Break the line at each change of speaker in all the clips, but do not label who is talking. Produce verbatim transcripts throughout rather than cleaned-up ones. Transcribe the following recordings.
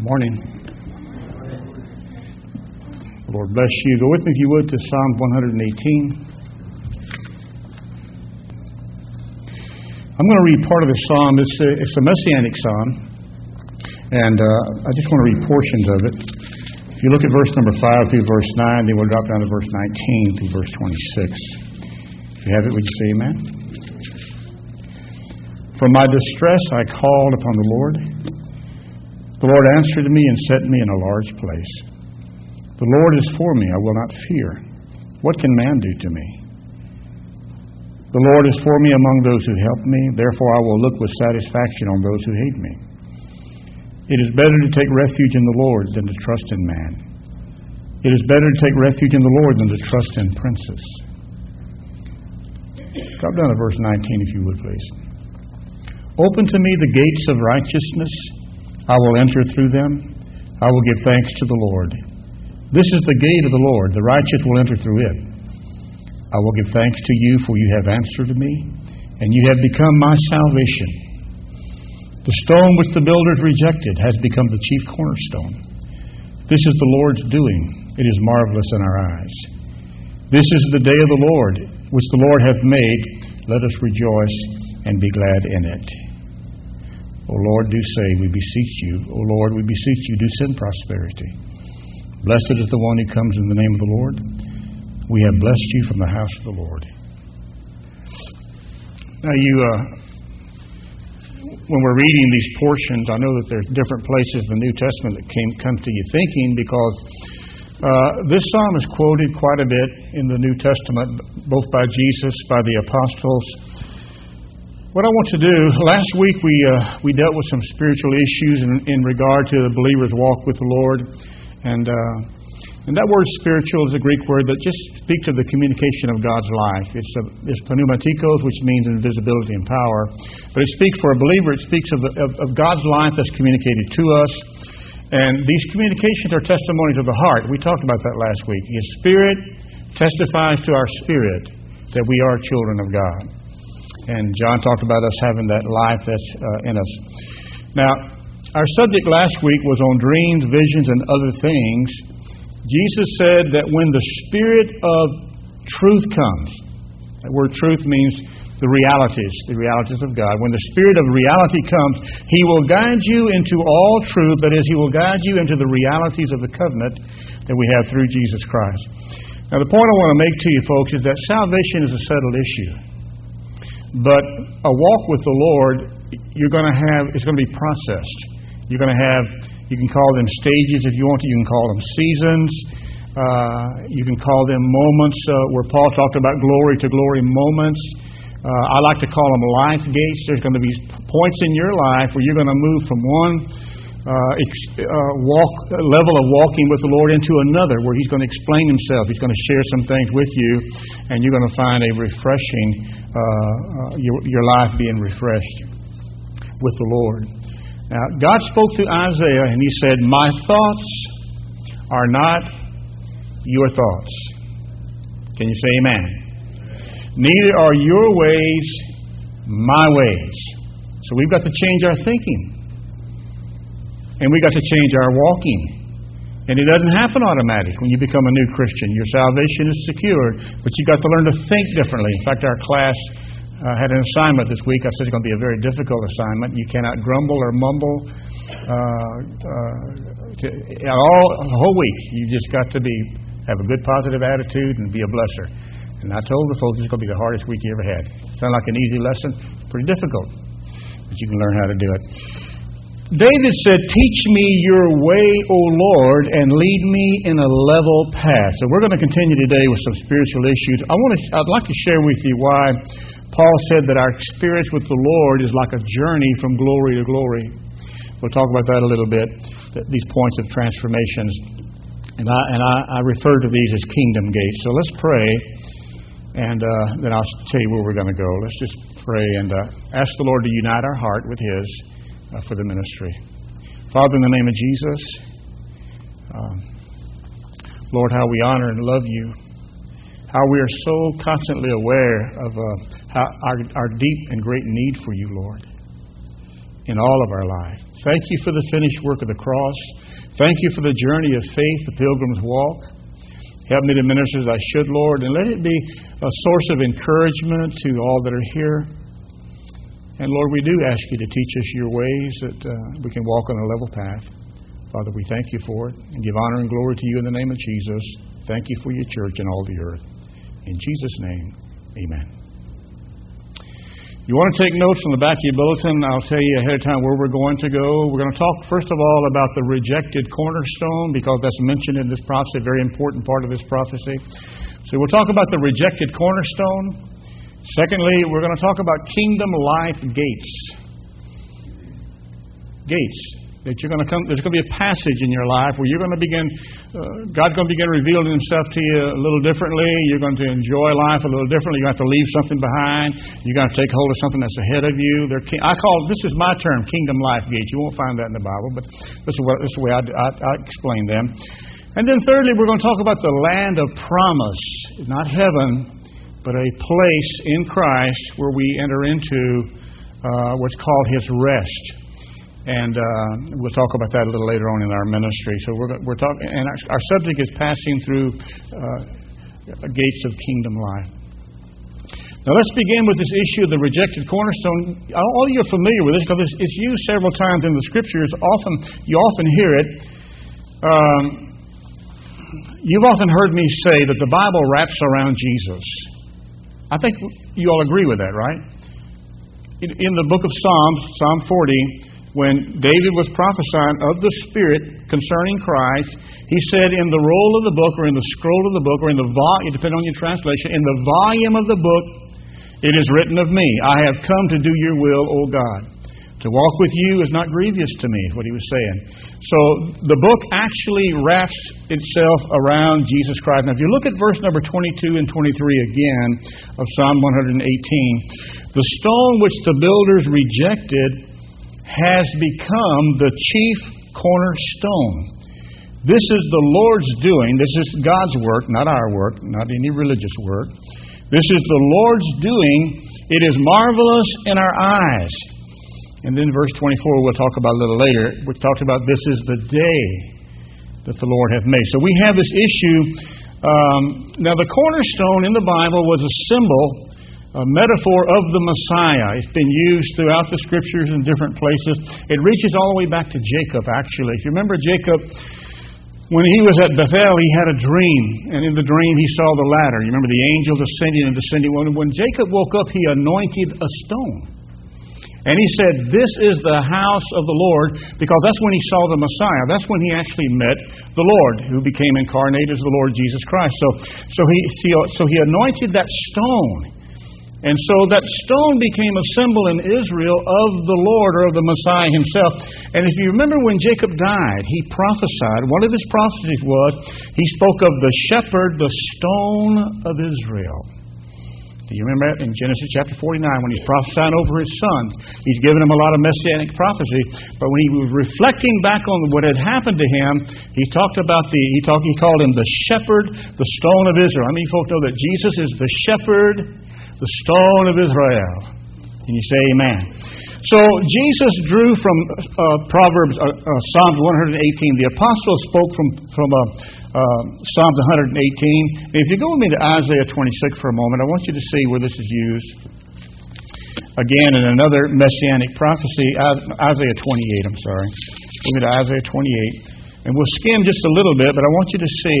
Morning. Lord bless you. Go with me, if you would, to Psalm one eighteen. I'm going to read part of the psalm. It's a, it's a messianic psalm, and uh, I just want to read portions of it. If you look at verse number five through verse nine, then we'll drop down to verse nineteen through verse twenty-six. If you have it, would you say amen? From my distress I called upon the Lord. The Lord answered me and set me in a large place. The Lord is for me, I will not fear. What can man do to me? The Lord is for me among those who help me. Therefore I will look with satisfaction on those who hate me. It is better to take refuge in the Lord than to trust in man. It is better to take refuge in the Lord than to trust in princes. Drop down to verse nineteen, if you would, please. Open to me the gates of righteousness. I will enter through them. I will give thanks to the Lord. This is the gate of the Lord. The righteous will enter through it. I will give thanks to you, for you have answered me, and you have become my salvation. The stone which the builders rejected has become the chief cornerstone. This is the Lord's doing. It is marvelous in our eyes. This is the day of the Lord, which the Lord hath made. Let us rejoice and be glad in it. O Lord, do save, we beseech you. O Lord, we beseech you, do send prosperity. Blessed is the one who comes in the name of the Lord. We have blessed you from the house of the Lord. Now, you, uh, when we're reading these portions, I know that there's different places in the New Testament that came come to you thinking, because uh, this psalm is quoted quite a bit in the New Testament, both by Jesus, by the apostles. What I want to do, last week we uh, we dealt with some spiritual issues in, in regard to the believer's walk with the Lord. And uh, and that word spiritual is a Greek word that just speaks of the communication of God's life. It's, a, it's pneumatikos, which means invisibility and power. But it speaks for a believer, it speaks of, of, of God's life that's communicated to us. And these communications are testimonies of the heart. We talked about that last week. His Spirit testifies to our spirit that we are children of God. And John talked about us having that life that's uh, in us. Now, our subject last week was on dreams, visions, and other things. Jesus said that when the Spirit of truth comes, that word truth means the realities, the realities of God. When the Spirit of reality comes, He will guide you into all truth. That is, He will guide you into the realities of the covenant that we have through Jesus Christ. Now, the point I want to make to you folks is that salvation is a settled issue. But a walk with the Lord, you're going to have, it's going to be processed. You're going to have, you can call them stages if you want to. You can call them seasons. Uh, you can call them moments uh, where Paul talked about glory to glory moments. Uh, I like to call them life gates. There's going to be points in your life where you're going to move from one uh, ex- uh, walk level of walking with the Lord into another, where He's going to explain Himself. He's going to share some things with you, and you're going to find a refreshing, uh, uh, your, your life being refreshed with the Lord. Now, God spoke through Isaiah, and He said, "My thoughts are not your thoughts." Can you say amen? Neither are your ways my ways. So we've got to change our thinking. And we've got to change our walking. And it doesn't happen automatic when you become a new Christian. Your salvation is secured, but you've got to learn to think differently. In fact, our class uh, had an assignment this week. I said it's going to be a very difficult assignment. You cannot grumble or mumble uh, uh, to, all the whole week. You just got to be have a good positive attitude and be a blesser. And I told the folks it's going to be the hardest week you ever had. Sound like an easy lesson? Pretty difficult. But you can learn how to do it. David said, "Teach me your way, O Lord, and lead me in a level path." So we're going to continue today with some spiritual issues. I want to, I'd like to share with you why Paul said that our experience with the Lord is like a journey from glory to glory. We'll talk about that a little bit, these points of transformations. And I, and I, I refer to these as kingdom gates. So let's pray, and uh, then I'll tell you where we're going to go. Let's just pray and uh, ask the Lord to unite our heart with His uh, for the ministry. Father, in the name of Jesus, um, Lord, how we honor and love You, how we are so constantly aware of uh, how our, our deep and great need for You, Lord. in all of our life. Thank you for the finished work of the cross. Thank you for the journey of faith, the Pilgrim's Walk. Help me to minister as I should, Lord, and let it be a source of encouragement to all that are here. And Lord, we do ask you to teach us your ways that uh, we can walk on a level path. Father, we thank you for it and give honor and glory to you in the name of Jesus. Thank you for your church and all the earth. In Jesus' name, amen. You want to take notes on the back of your bulletin? I'll tell you ahead of time where we're going to go. We're going to talk, first of all, about the rejected cornerstone, because that's mentioned in this prophecy, a very important part of this prophecy. So we'll talk about the rejected cornerstone. Secondly, we're going to talk about kingdom life gates. Gates. That you're going to come. There's going to be a passage in your life where you're going to begin. Uh, God's going to begin revealing Himself to you a little differently. You're going to enjoy life a little differently. You're going to have to leave something behind. You're going to take hold of something that's ahead of you. They're, I call this is my term, kingdom life gates. You won't find that in the Bible, but this is, what, this is the way I, I, I explain them. And then thirdly, we're going to talk about the land of promise, not heaven, but a place in Christ where we enter into uh, what's called His rest. And uh, we'll talk about that a little later on in our ministry. So we're we're talking, and our, our subject is passing through uh, gates of kingdom life. Now let's begin with this issue of the rejected cornerstone. All of you are familiar with this because it's, it's used several times in the Scriptures. Often you often hear it. Um, you've often heard me say that the Bible wraps around Jesus. I think you all agree with that, right? In, in the book of Psalms, Psalm forty. When David was prophesying of the Spirit concerning Christ, he said in the roll of the book, or in the scroll of the book, or in the volume, depending on your translation, in the volume of the book, it is written of me, I have come to do your will, O God. To walk with you is not grievous to me, is what he was saying. So the book actually wraps itself around Jesus Christ. Now if you look at verse number twenty-two and twenty-three again of Psalm one eighteen, the stone which the builders rejected has become the chief cornerstone. This is the Lord's doing. This is God's work, not our work, not any religious work. This is the Lord's doing. It is marvelous in our eyes. And then verse twenty-four we'll talk about a little later. We talked about this is the day that the Lord hath made. So we have this issue. Um, now the cornerstone in the Bible was a symbol, a metaphor of the Messiah. It's been used throughout the Scriptures in different places. It reaches all the way back to Jacob, actually. If you remember Jacob, when he was at Bethel, he had a dream. And in the dream, he saw the ladder. You remember the angels ascending and descending. When Jacob woke up, he anointed a stone. And he said, this is the house of the Lord, because that's when he saw the Messiah. That's when he actually met the Lord, who became incarnate as the Lord Jesus Christ. So, so, he, so he anointed that stone. And so that stone became a symbol in Israel of the Lord, or of the Messiah Himself. And if you remember when Jacob died, he prophesied. One of his prophecies was, he spoke of the shepherd, the stone of Israel. Do you remember that in Genesis chapter forty-nine when he's prophesying over his son? He's given him a lot of messianic prophecy. But when he was reflecting back on what had happened to him, he talked about the, he talked, he called him the shepherd, the stone of Israel. I mean, folks know that Jesus is the shepherd, the stone of Israel. Can you say amen? So Jesus drew from uh, Proverbs, uh, uh, Psalm one eighteen. The apostle spoke from from uh, uh, Psalm one eighteen. And if you go with me to Isaiah twenty-six for a moment, I want you to see where this is used. Again, in another messianic prophecy, Isaiah twenty-eight. I'm sorry. Go me to Isaiah twenty-eight, and we'll skim just a little bit. But I want you to see.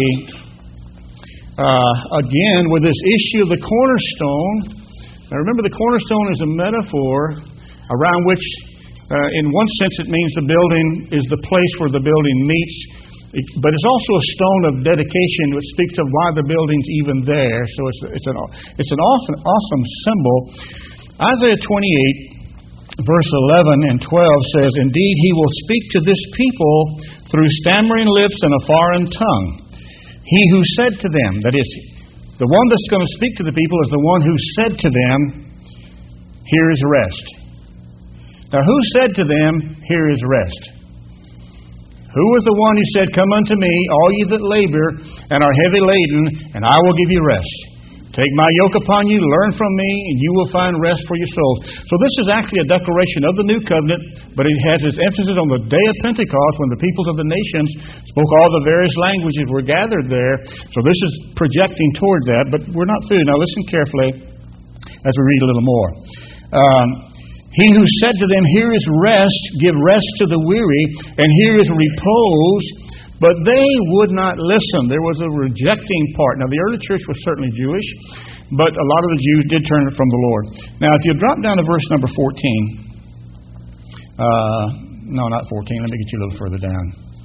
Uh, again, with this issue of the cornerstone. Now remember, the cornerstone is a metaphor around which, uh, in one sense, it means the building is the place where the building meets. It, but it's also a stone of dedication which speaks of why the building's even there. So it's, it's, an, it's an awesome, awesome symbol. Isaiah twenty-eight, verse eleven and twelve says, indeed, he will speak to this people through stammering lips and a foreign tongue. He who said to them, that is, the one that's going to speak to the people is the one who said to them, here is rest. Now, who said to them, here is rest? Who was the one who said, come unto me, all ye that labor and are heavy laden, and I will give you rest? Take my yoke upon you, learn from me, and you will find rest for your souls. So this is actually a declaration of the new covenant, but it has its emphasis on the day of Pentecost when the peoples of the nations spoke all the various languages, were gathered there. So this is projecting toward that, but we're not through. Now listen carefully as we read a little more. Um, he who said to them, here is rest, give rest to the weary, and here is repose. But they would not listen. There was a rejecting part. Now, the early church was certainly Jewish, but a lot of the Jews did turn from the Lord. Now, if you drop down to verse number fourteen, uh, no, not fourteen. Let me get you a little further down.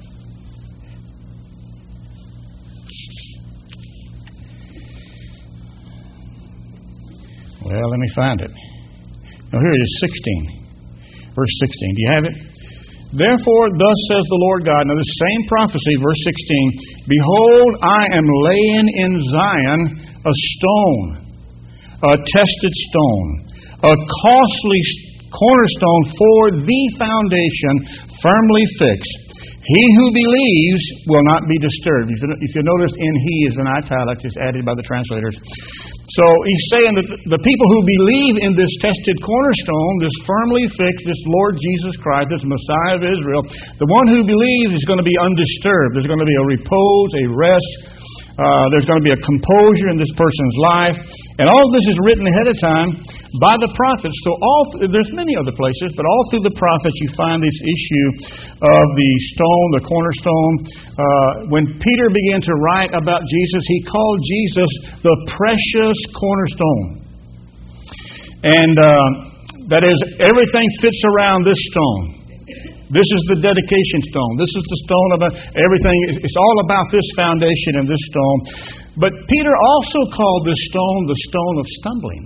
Well, let me find it. Now, here it is, sixteen. Verse sixteen. Do you have it? Therefore, thus says the Lord God. Now, this same prophecy, verse sixteen. Behold, I am laying in Zion a stone, a tested stone, a costly cornerstone for the foundation, firmly fixed. He who believes will not be disturbed. If you, if you notice, in he is an italics, it's added by the translators. So he's saying that the people who believe in this tested cornerstone, this firmly fixed, this Lord Jesus Christ, this Messiah of Israel, the one who believes is going to be undisturbed. There's going to be a repose, a rest. Uh, there's going to be a composure in this person's life. And all of this is written ahead of time by the prophets. So all there's many other places, but all through the prophets you find this issue of the stone, the cornerstone. Uh, when Peter began to write about Jesus, he called Jesus the precious cornerstone. And uh, that is, everything fits around this stone. This is the dedication stone. This is the stone of everything. It's all about this foundation and this stone. But Peter also called this stone the stone of stumbling.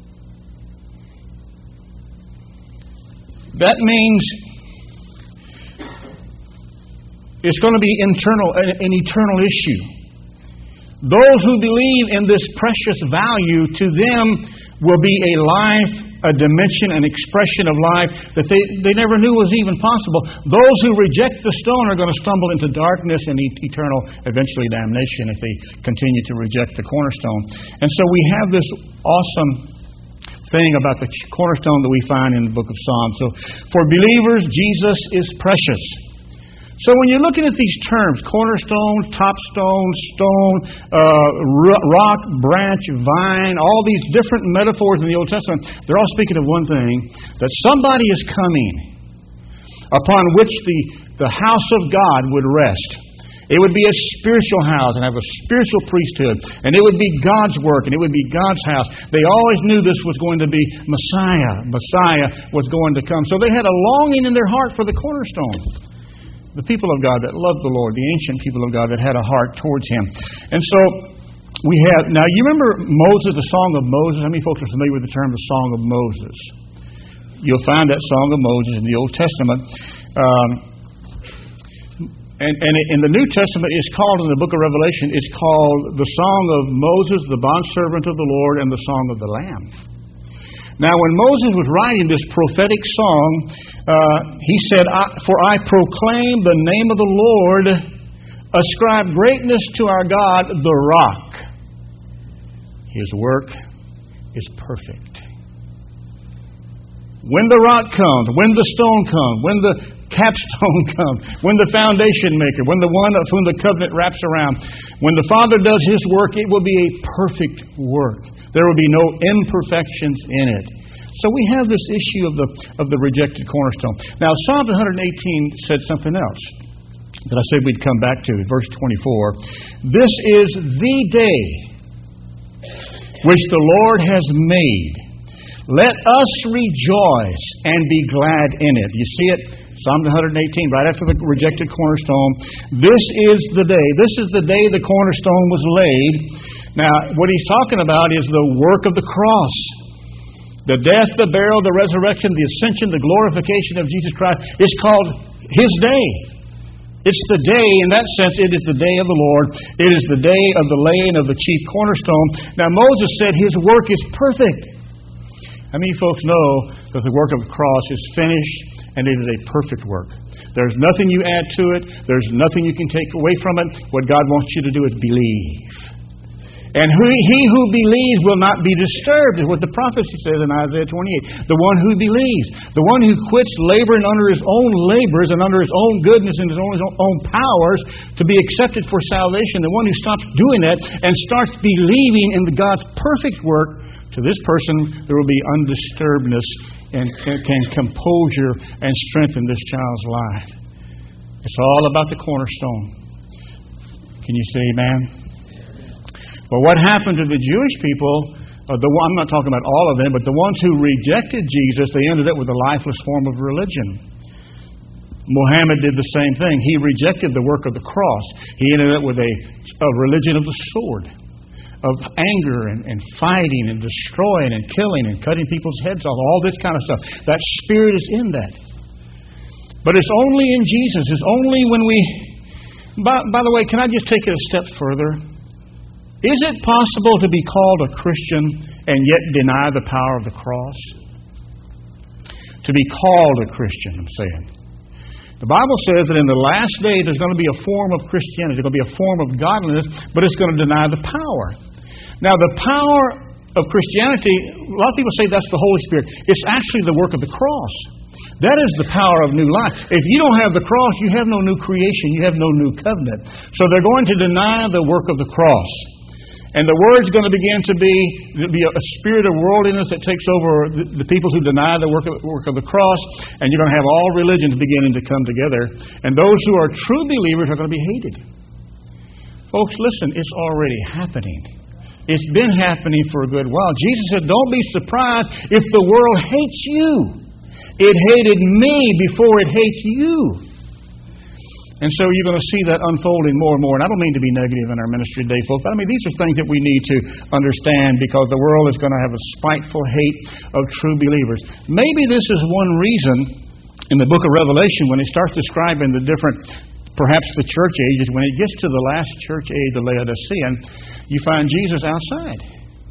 That means it's going to be internal, an eternal issue. Those who believe in this precious value, to them will be a life, a dimension, an expression of life that they, they never knew was even possible. Those who reject the stone are going to stumble into darkness and eternal, eventually damnation, if they continue to reject the cornerstone. And so we have this awesome thing about the cornerstone that we find in the book of Psalms. So for believers, Jesus is precious. So when you're looking at these terms, cornerstone, topstone, stone, uh, rock, branch, vine, all these different metaphors in the Old Testament, they're all speaking of one thing, that somebody is coming upon which the, the house of God would rest. It would be a spiritual house and have a spiritual priesthood. And it would be God's work and it would be God's house. They always knew this was going to be Messiah. Messiah was going to come. So they had a longing in their heart for the cornerstone. The people of God that loved the Lord, the ancient people of God that had a heart towards Him. And so we have, now you remember Moses, the Song of Moses? How many folks are familiar with the term the Song of Moses? You'll find that Song of Moses in the Old Testament. Um, and, and in the New Testament, it's called, in the book of Revelation, it's called the Song of Moses, the bondservant of the Lord, and the Song of the Lamb. Now, when Moses was writing this prophetic song, uh, he said, For I proclaim the name of the Lord, ascribe greatness to our God, the rock. His work is perfect. When the rock comes, when the stone comes, when the capstone comes, when the foundation maker, when the one of whom the covenant wraps around, when the Father does His work, it will be a perfect work. There will be no imperfections in it. So we have this issue of the of the rejected cornerstone. Now, Psalm one eighteen said something else that I said we'd come back to, verse twenty-four. This is the day which the Lord has made. Let us rejoice and be glad in it. You see it? Psalm one eighteen, right after the rejected cornerstone. This is the day. This is the day the cornerstone was laid. Now, what he's talking about is the work of the cross. The death, the burial, the resurrection, the ascension, the glorification of Jesus Christ. It's called His day. It's the day, in that sense, it is the day of the Lord. It is the day of the laying of the chief cornerstone. Now, Moses said His work is perfect. How many folks know that the work of the cross is finished and it is a perfect work? There's nothing you add to it. There's nothing you can take away from it. What God wants you to do is believe. And who, he who believes will not be disturbed, is what the prophecy says in Isaiah twenty-eight. The one who believes. The one who quits laboring under his own labors and under his own goodness and his own, his own powers to be accepted for salvation. The one who stops doing that and starts believing in the God's perfect work, to this person there will be undisturbedness and can composure and strengthen this child's life. It's all about the cornerstone. Can you say amen? Well, what happened to the Jewish people, uh, the one, I'm not talking about all of them, but the ones who rejected Jesus, they ended up with a lifeless form of religion. Muhammad did the same thing. He rejected the work of the cross. He ended up with a, a religion of the sword, of anger and, and fighting and destroying and killing and cutting people's heads off, all this kind of stuff. That spirit is in that. But it's only in Jesus. It's only when we... By, by the way, can I just take it a step further? Is it possible to be called a Christian and yet deny the power of the cross? To be called a Christian, I'm saying. The Bible says that in the last day there's going to be a form of Christianity. There's going to be a form of godliness, but it's going to deny the power. Now, the power of Christianity, a lot of people say that's the Holy Spirit. It's actually the work of the cross. That is the power of new life. If you don't have the cross, you have no new creation. You have no new covenant. So they're going to deny the work of the cross. And the word's going to begin to be, be a spirit of worldliness that takes over the people who deny the work of, work of the cross. And you're going to have all religions beginning to come together. And those who are true believers are going to be hated. Folks, listen, it's already happening. It's been happening for a good while. Jesus said, don't be surprised if the world hates you. It hated me before it hates you. And so you're going to see that unfolding more and more. And I don't mean to be negative in our ministry today, folks, but I mean these are things that we need to understand, because the world is going to have a spiteful hate of true believers. Maybe this is one reason in the book of Revelation, when it starts describing the different, perhaps the church ages, when it gets to the last church age, the Laodicean, you find Jesus outside.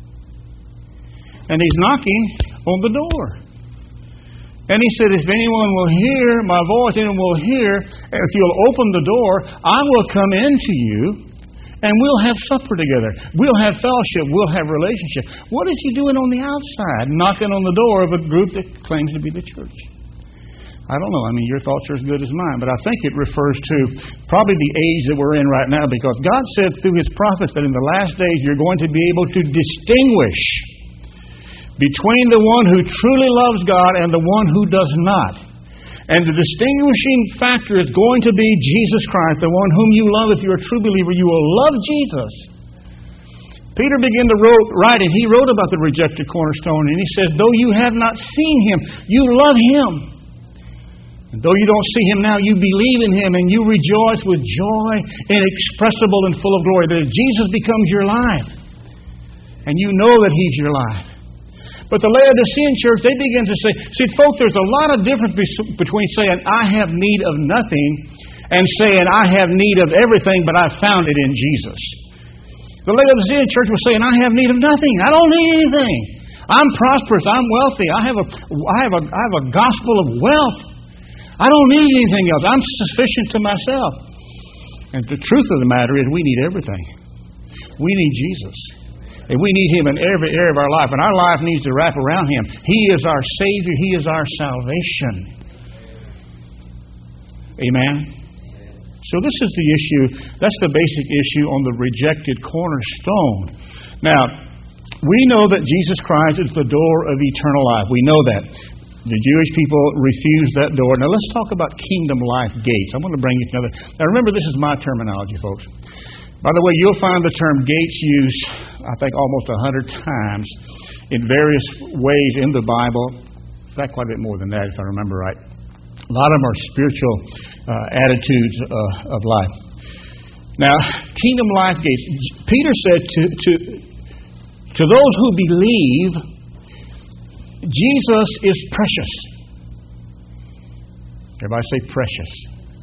And he's knocking on the door. And he said, if anyone will hear my voice, anyone will hear, if you'll open the door, I will come into you, and we'll have supper together. We'll have fellowship. We'll have relationship. What is he doing on the outside, knocking on the door of a group that claims to be the church? I don't know. I mean, your thoughts are as good as mine. But I think it refers to probably the age that we're in right now, because God said through his prophets that in the last days you're going to be able to distinguish between the one who truly loves God and the one who does not. And the distinguishing factor is going to be Jesus Christ, the one whom you love. If you're a true believer, you will love Jesus. Peter began to wrote, write, and he wrote about the rejected cornerstone. And he says, though you have not seen him, you love him. And though you don't see him now, you believe in him, and you rejoice with joy inexpressible and full of glory. That Jesus becomes your life. And you know that he's your life. But the Laodicean church, they begin to say, see, folks, there's a lot of difference between saying, I have need of nothing, and saying, I have need of everything, but I found it in Jesus. The Laodicean church was saying, I have need of nothing. I don't need anything. I'm prosperous. I'm wealthy. I have a, I have a, I have a gospel of wealth. I don't need anything else. I'm sufficient to myself. And the truth of the matter is we need everything. We need Jesus. And we need him in every area of our life. And our life needs to wrap around him. He is our Savior. He is our salvation. Amen? So this is the issue. That's the basic issue on the rejected cornerstone. Now, we know that Jesus Christ is the door of eternal life. We know that. The Jewish people refused that door. Now let's talk about kingdom life gates. I want to bring you another. Now remember, this is my terminology, folks. By the way, you'll find the term gates used, I think, almost a hundred times in various ways in the Bible. In fact, quite a bit more than that, if I remember right. A lot of them are spiritual uh, attitudes uh, of life. Now, kingdom life gates. Peter said to, to, to those who believe, Jesus is precious. Everybody say precious.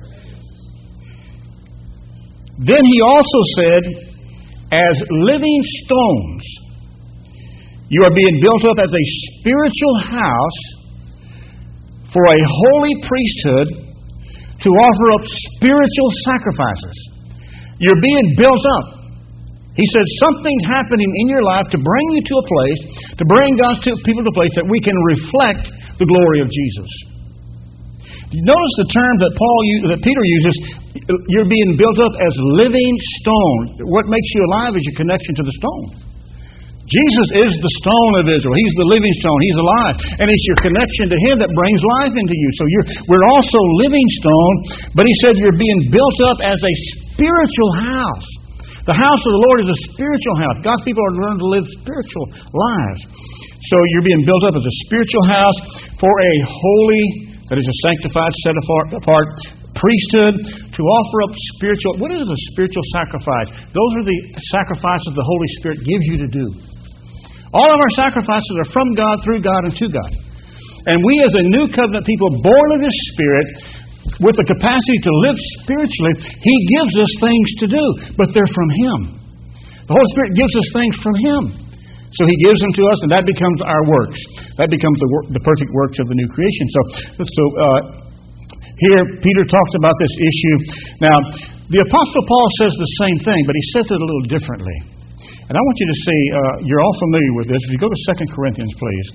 Then he also said, as living stones, you are being built up as a spiritual house for a holy priesthood to offer up spiritual sacrifices. You're being built up. He said something's happening in your life to bring you to a place, to bring God's people to a place that we can reflect the glory of Jesus. Notice the term that Paul that Peter uses, you're being built up as living stone. What makes you alive is your connection to the stone. Jesus is the stone of Israel. He's the living stone. He's alive. And it's your connection to Him that brings life into you. So you're, we're also living stone, but he said you're being built up as a spiritual house. The house of the Lord is a spiritual house. God's people are learning to live spiritual lives. So you're being built up as a spiritual house for a holy, that is a sanctified, set apart priesthood to offer up spiritual. What is a spiritual sacrifice? Those are the sacrifices the Holy Spirit gives you to do. All of our sacrifices are from God, through God, and to God. And we as a new covenant people born of His Spirit, with the capacity to live spiritually, He gives us things to do, but they're from Him. The Holy Spirit gives us things from Him. So He gives them to us, and that becomes our works. That becomes the, work, the perfect works of the new creation. So, so uh, here Peter talks about this issue. Now, the Apostle Paul says the same thing, but he says it a little differently. And I want you to see, uh, you're all familiar with this. If you go to Second Corinthians, please.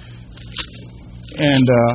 And Uh,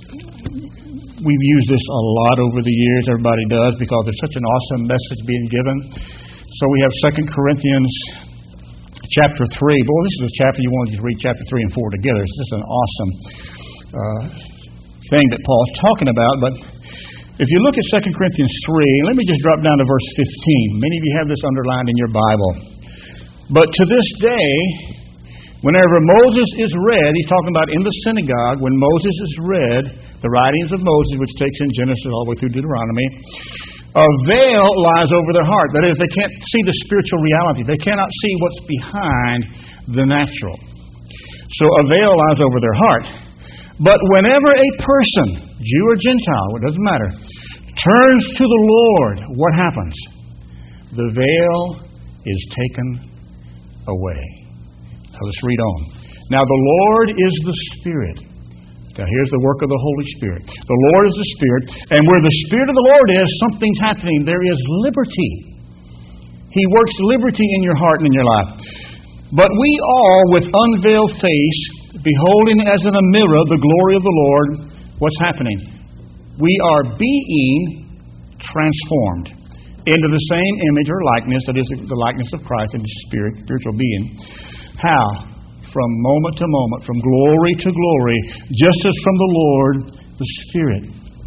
we've used this a lot over the years. Everybody does, because there's such an awesome message being given. So we have Second Corinthians chapter three. Boy, this is a chapter you want to read chapter three and four together. It's just an awesome uh, thing that Paul's talking about. But if you look at Second Corinthians three, let me just drop down to verse fifteen. Many of you have this underlined in your Bible. But to this day, whenever Moses is read, he's talking about in the synagogue, when Moses is read, the writings of Moses, which takes in Genesis all the way through Deuteronomy, a veil lies over their heart. That is, they can't see the spiritual reality. They cannot see what's behind the natural. So a veil lies over their heart. But whenever a person, Jew or Gentile, it doesn't matter, turns to the Lord, what happens? The veil is taken away. Now let's read on. Now the Lord is the Spirit. Now here's the work of the Holy Spirit. The Lord is the Spirit, and where the Spirit of the Lord is, something's happening. There is liberty. He works liberty in your heart and in your life. But we all, with unveiled face, beholding as in a mirror the glory of the Lord, what's happening? We are being transformed into the same image or likeness, that is the likeness of Christ in His spirit, spiritual being. How? From moment to moment, from glory to glory, just as from the Lord, the Spirit.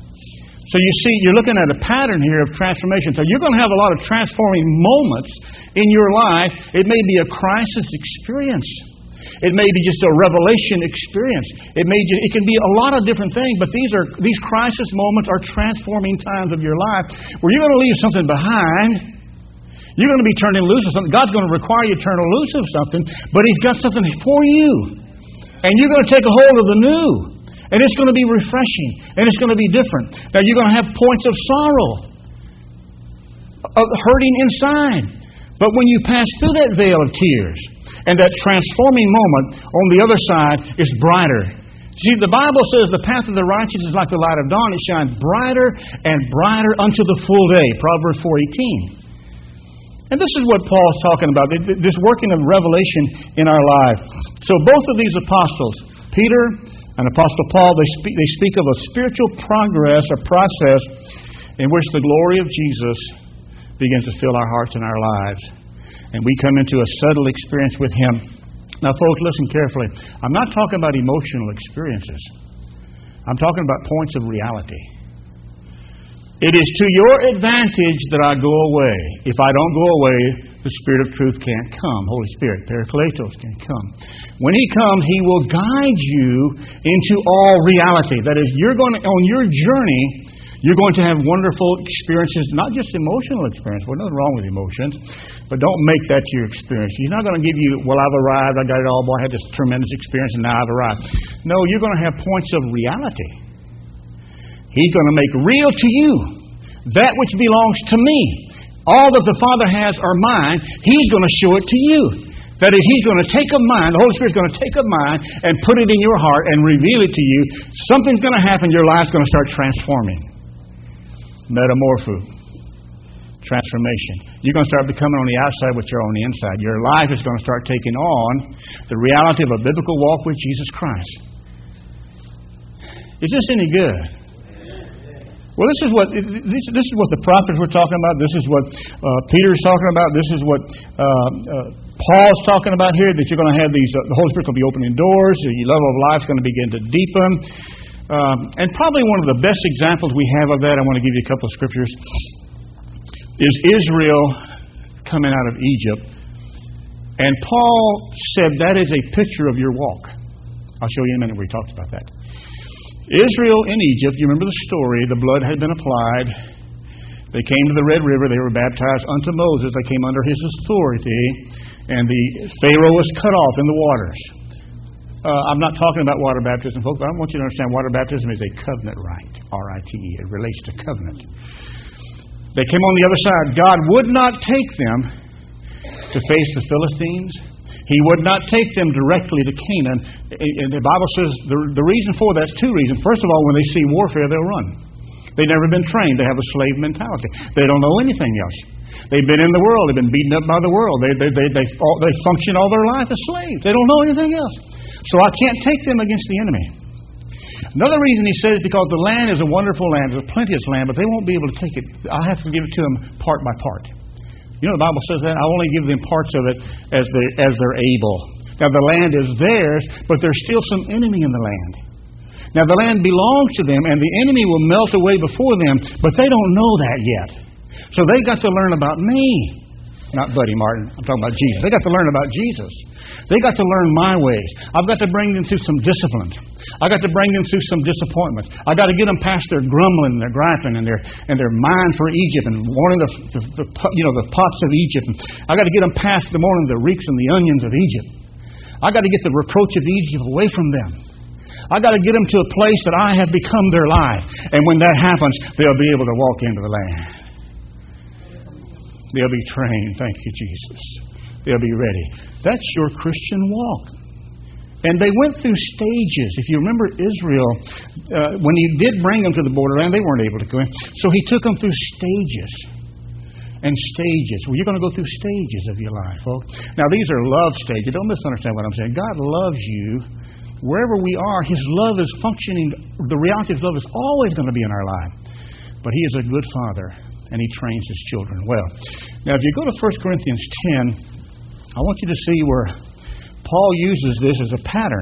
So you see, you're looking at a pattern here of transformation. So you're going to have a lot of transforming moments in your life. It may be a crisis experience. It may be just a revelation experience. It may just, it can be a lot of different things, but these are these crisis moments are transforming times of your life where you're going to leave something behind. You're going to be turning loose of something. God's going to require you to turn loose of something, but He's got something for you. And you're going to take a hold of the new. And it's going to be refreshing. And it's going to be different. Now, you're going to have points of sorrow, of hurting inside. But when you pass through that veil of tears, and that transforming moment on the other side is brighter. See, the Bible says the path of the righteous is like the light of dawn. It shines brighter and brighter unto the full day. Proverbs four eighteen. And this is what Paul's talking about, this working of revelation in our life. So both of these apostles, Peter and Apostle Paul, they speak, they speak of a spiritual progress, a process in which the glory of Jesus begins to fill our hearts and our lives. And we come into a settled experience with Him. Now, folks, listen carefully. I'm not talking about emotional experiences. I'm talking about points of reality. It is to your advantage that I go away. If I don't go away, the Spirit of truth can't come. Holy Spirit, Parakletos, can't come. When He comes, He will guide you into all reality. That is, you're going to, on your journey, you're going to have wonderful experiences, not just emotional experience. Well, nothing wrong with emotions, but don't make that your experience. He's not going to give you, well, I've arrived, I got it all, boy, I had this tremendous experience, and now I've arrived. No, you're going to have points of reality. He's going to make real to you that which belongs to me. All that the Father has are mine. He's going to show it to you. That is, He's going to take of mine, the Holy Spirit's going to take of mine and put it in your heart and reveal it to you. Something's going to happen. Your life's going to start transforming. Metamorpho. Transformation. You're going to start becoming on the outside what you're on the inside. Your life is going to start taking on the reality of a biblical walk with Jesus Christ. Is this any good? Well, this is what this, this is what the prophets were talking about. This is what uh, Peter's talking about. This is what uh, uh, Paul's talking about here. That you're going to have these. Uh, the Holy Spirit will be opening doors. Your level of life is going to begin to deepen. Um, and probably one of the best examples we have of that, I want to give you a couple of scriptures, is Israel coming out of Egypt. And Paul said that is a picture of your walk. I'll show you in a minute where he talks about that. Israel in Egypt, you remember the story, the blood had been applied. They came to the Red River, they were baptized unto Moses, they came under his authority, and the Pharaoh was cut off in the waters. Uh, I'm not talking about water baptism, folks. I want you to understand water baptism is a covenant rite, R I T E. It relates to covenant. They came on the other side. God would not take them to face the Philistines. He would not take them directly to Canaan. And the Bible says the, the reason for that is two reasons. First of all, when they see warfare, they'll run. They've never been trained. They have a slave mentality. They don't know anything else. They've been in the world. They've been beaten up by the world. They, they, they, they, all, they function all their life as slaves. They don't know anything else. So I can't take them against the enemy. Another reason he says is because the land is a wonderful land. There's a plenteous land, but they won't be able to take it. I have to give it to them part by part. You know, the Bible says that. I only give them parts of it as, they, as they're able. Now, the land is theirs, but there's still some enemy in the land. Now, the land belongs to them, and the enemy will melt away before them, but they don't know that yet. So they got to learn about me. Not Buddy Martin. I'm talking about Jesus. They got to learn about Jesus. They got to learn my ways. I've got to bring them through some discipline. I got to bring them through some disappointment. I got to get them past their grumbling and their griping and their and their mind for Egypt and wanting the, the, the you know the pots of Egypt. And I got to get them past the morning the reeks and the onions of Egypt. I got to get the reproach of Egypt away from them. I got to get them to a place that I have become their life. And when that happens, they'll be able to walk into the land. They'll be trained. Thank you, Jesus. They'll be ready. That's your Christian walk. And they went through stages. If you remember Israel, uh, when he did bring them to the borderland, they weren't able to go in. So he took them through stages and stages. Well, you're going to go through stages of your life, folks. Now, these are love stages. Don't misunderstand what I'm saying. God loves you. Wherever we are, His love is functioning. The reality of His love is always going to be in our life. But He is a good Father. And He trains His children well. Now, if you go to First Corinthians ten, I want you to see where Paul uses this as a pattern.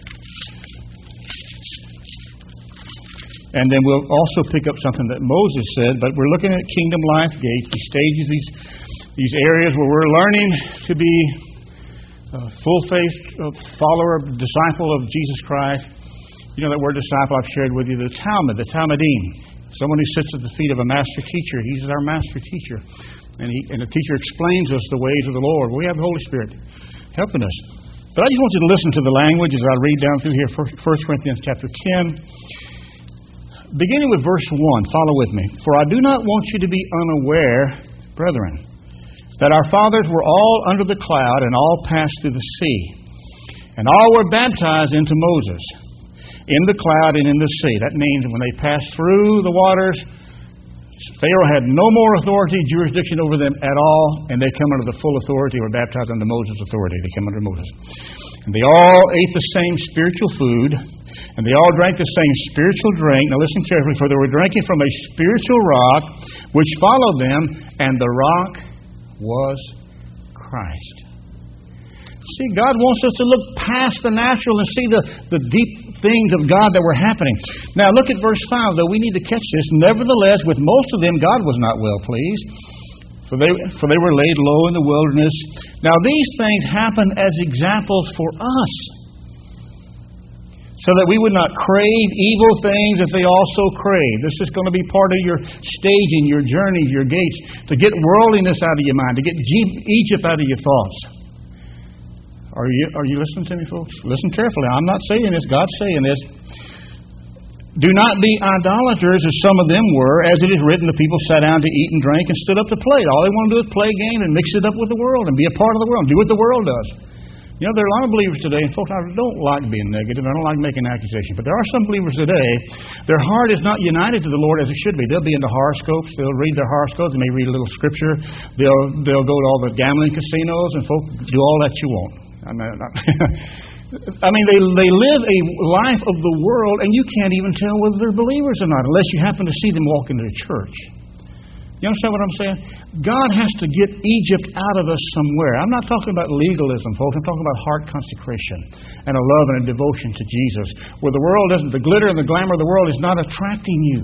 And then we'll also pick up something that Moses said, but we're looking at Kingdom Life Gate, these stages, these, these areas where we're learning to be a full-faith follower, disciple of Jesus Christ. You know that word disciple I've shared with you, the Talmud, the Talmudim. Someone who sits at the feet of a master teacher. He's our master teacher. And, he, and the teacher explains us the ways of the Lord. We have the Holy Spirit helping us. But I just want you to listen to the language as I read down through here, First Corinthians chapter ten. Beginning with verse one. Follow with me. For I do not want you to be unaware, brethren, that our fathers were all under the cloud and all passed through the sea. And all were baptized into Moses in the cloud and in the sea. That means when they passed through the waters, Pharaoh had no more authority, jurisdiction over them at all, and they come under the full authority, were baptized under Moses' authority. They came under Moses. And they all ate the same spiritual food, and they all drank the same spiritual drink. Now listen carefully, for they were drinking from a spiritual rock which followed them, and the rock was Christ. See, God wants us to look past the natural and see the, the deep things of God that were happening. Now, look at verse five, though. We need to catch this. Nevertheless, with most of them, God was not well pleased, for they, for they were laid low in the wilderness. Now, these things happen as examples for us, so that we would not crave evil things that they also crave. This is going to be part of your staging, your journey, your gates, to get worldliness out of your mind, to get Egypt out of your thoughts. Are you, are you listening to me, folks? Listen carefully. I'm not saying this. God's saying this. Do not be idolaters as some of them were, as it is written, the people sat down to eat and drink and stood up to play. All they want to do is play a game and mix it up with the world and be a part of the world. Do what the world does. You know, there are a lot of believers today, and folks, I don't like being negative. I don't like making accusations. But there are some believers today, their heart is not united to the Lord as it should be. They'll be into horoscopes. They'll read their horoscopes. They may read a little scripture. They'll they'll go to all the gambling casinos, and folks do all that you want. I mean, I mean they, they live a life of the world, and you can't even tell whether they're believers or not unless you happen to see them walk into a church. You understand what I'm saying? God has to get Egypt out of us somewhere. I'm not talking about legalism, folks. I'm talking about heart consecration and a love and a devotion to Jesus, where the world doesn't, the glitter and the glamour of the world is not attracting you.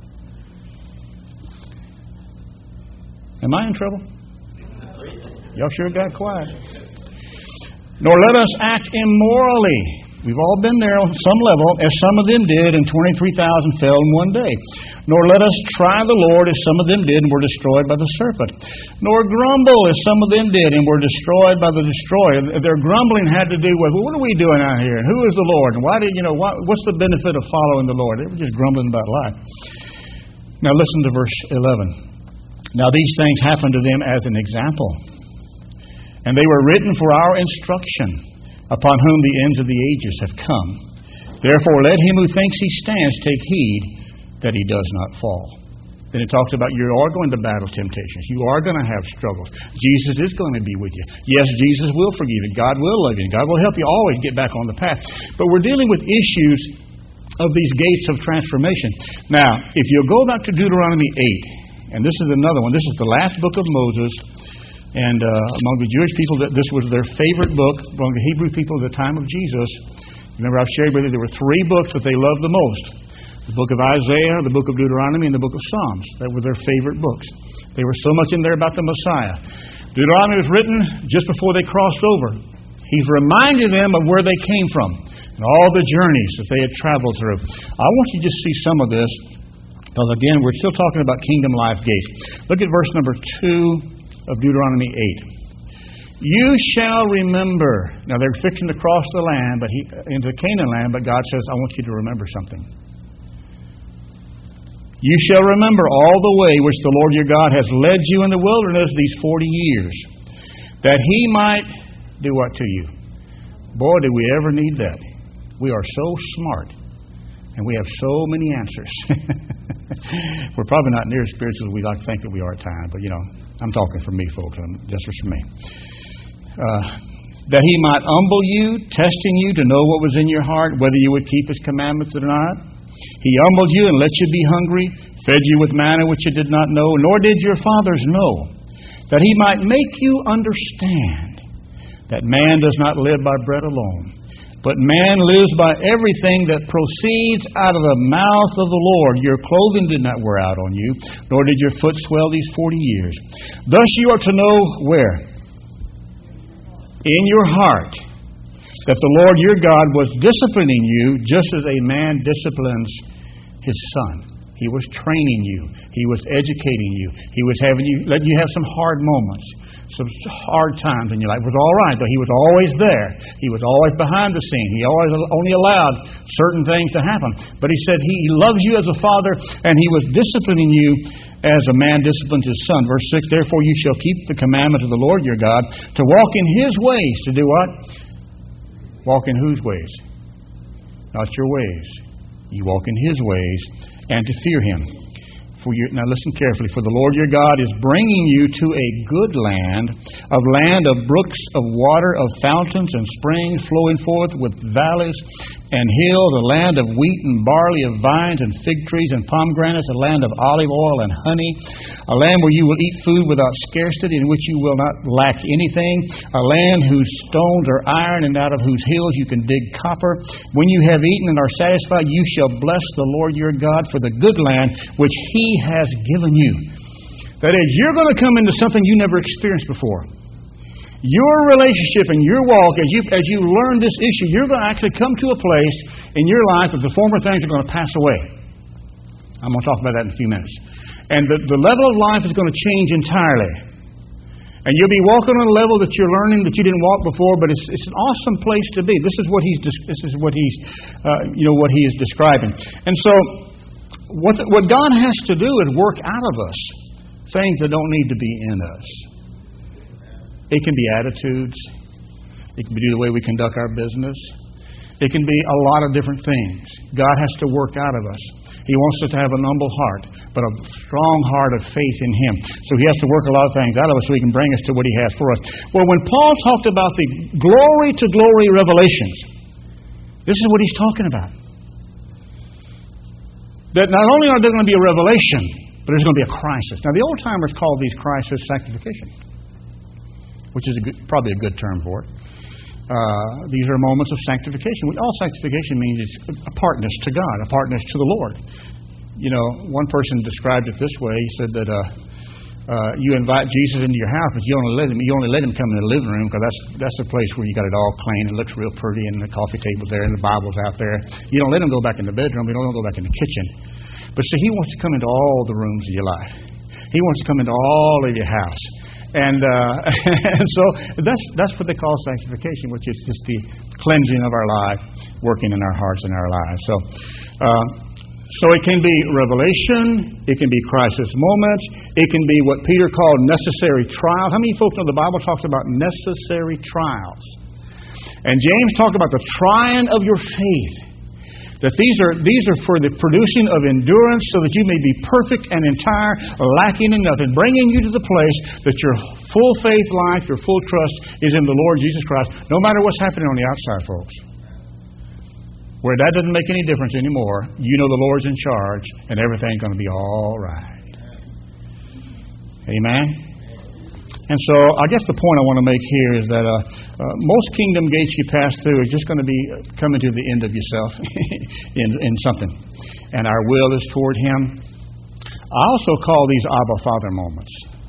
Am I in trouble? Y'all sure got quiet. Nor let us act immorally. We've all been there on some level, as some of them did, and twenty-three thousand fell in one day. Nor let us try the Lord, as some of them did, and were destroyed by the serpent. Nor grumble, as some of them did, and were destroyed by the destroyer. Their grumbling had to do with, well, what are we doing out here? And who is the Lord? And why did, you know, what, what's the benefit of following the Lord? They were just grumbling about life. Now listen to verse eleven. Now these things happened to them as an example, and they were written for our instruction, upon whom the ends of the ages have come. Therefore let him who thinks he stands take heed that he does not fall. Then it talks about you are going to battle temptations. You are going to have struggles. Jesus is going to be with you. Yes, Jesus will forgive you. God will love you. God will help you always get back on the path. But we're dealing with issues of these gates of transformation. Now, if you'll go back to Deuteronomy eight, and this is another one. This is the last book of Moses. And uh, among the Jewish people, this was their favorite book. Among the Hebrew people at the time of Jesus, remember I've shared with you, there were three books that they loved the most. The book of Isaiah, the book of Deuteronomy, and the book of Psalms. That were their favorite books. They were so much in there about the Messiah. Deuteronomy was written just before they crossed over. He's reminding them of where they came from and all the journeys that they had traveled through. I want you to just see some of this, because again, we're still talking about kingdom life gates. Look at verse number two of Deuteronomy eight. You shall remember. Now they're fixing to cross the land, but he, into Canaan land, but God says, I want you to remember something. You shall remember all the way which the Lord your God has led you in the wilderness these forty years, that he might do what to you? Boy, did we ever need that. We are so smart, and we have so many answers. We're probably not near as spiritual as we like to think that we are at times, but you know, I'm talking for me, folks. I'm, just for me. Uh, that he might humble you, testing you to know what was in your heart, whether you would keep his commandments or not. He humbled you and let you be hungry, fed you with manna which you did not know, nor did your fathers know, that he might make you understand that man does not live by bread alone, but man lives by everything that proceeds out of the mouth of the Lord. Your clothing did not wear out on you, nor did your foot swell these forty years. Thus you are to know where? In your heart, that the Lord your God was disciplining you just as a man disciplines his son. He was training you. He was educating you. He was having you, letting you have some hard moments, some hard times in your life. It was all right, but he was always there. He was always behind the scene. He always only allowed certain things to happen. But he said he loves you as a father, and he was disciplining you as a man disciplines his son. Verse six, therefore you shall keep the commandment of the Lord your God, to walk in his ways. To do what? Walk in whose ways? Not your ways. You walk in his ways, and to fear him. For you, now listen carefully. For the Lord your God is bringing you to a good land, a land of brooks of water, of fountains and springs flowing forth with valleys and hills, a land of wheat and barley, of vines and fig trees and pomegranates, a land of olive oil and honey, a land where you will eat food without scarcity, in which you will not lack anything, a land whose stones are iron, and out of whose hills you can dig copper. When you have eaten and are satisfied, you shall bless the Lord your God for the good land which he has given you. That is, you're going to come into something you never experienced before. Your relationship and your walk, as you as you learn this issue, you're going to actually come to a place in your life that the former things are going to pass away. I'm going to talk about that in a few minutes. And the, the level of life is going to change entirely. And you'll be walking on a level that you're learning that you didn't walk before, but it's it's an awesome place to be. This is what he's this is what he's uh, you know what he is describing. And so what the, what God has to do is work out of us things that don't need to be in us. It can be attitudes. It can be the way we conduct our business. It can be a lot of different things. God has to work out of us. He wants us to have an humble heart, but a strong heart of faith in Him. So He has to work a lot of things out of us so He can bring us to what He has for us. Well, when Paul talked about the glory-to-glory revelations, this is what he's talking about. That not only are there going to be a revelation, but there's going to be a crisis. Now, the old-timers called these crises sanctification, which is a good, probably a good term for it. Uh, these are moments of sanctification. All sanctification means is apartness to God, apartness to the Lord. You know, one person described it this way. He said that uh, uh, you invite Jesus into your house, but you only let him you only let him come in the living room because that's that's the place where you got it all clean and looks real pretty, and the coffee table's there and the Bible's out there. You don't let him go back in the bedroom. You don't let him go back in the kitchen. But see, He wants to come into all the rooms of your life. He wants to come into all of your house. And, uh, and so that's that's what they call sanctification, which is just the cleansing of our life, working in our hearts and our lives. So, uh, so it can be revelation, it can be crisis moments, it can be what Peter called necessary trials. How many folks know the Bible talks about necessary trials? And James talked about the trying of your faith. That these are these are for the producing of endurance, so that you may be perfect and entire, lacking in nothing, bringing you to the place that your full faith life, your full trust is in the Lord Jesus Christ, no matter what's happening on the outside, folks. Where that doesn't make any difference anymore, you know the Lord's in charge, and everything's going to be all right. Amen? And so I guess the point I want to make here is that uh, uh, most kingdom gates you pass through are just going to be coming to the end of yourself in, in something. And our will is toward Him. I also call these Abba Father moments.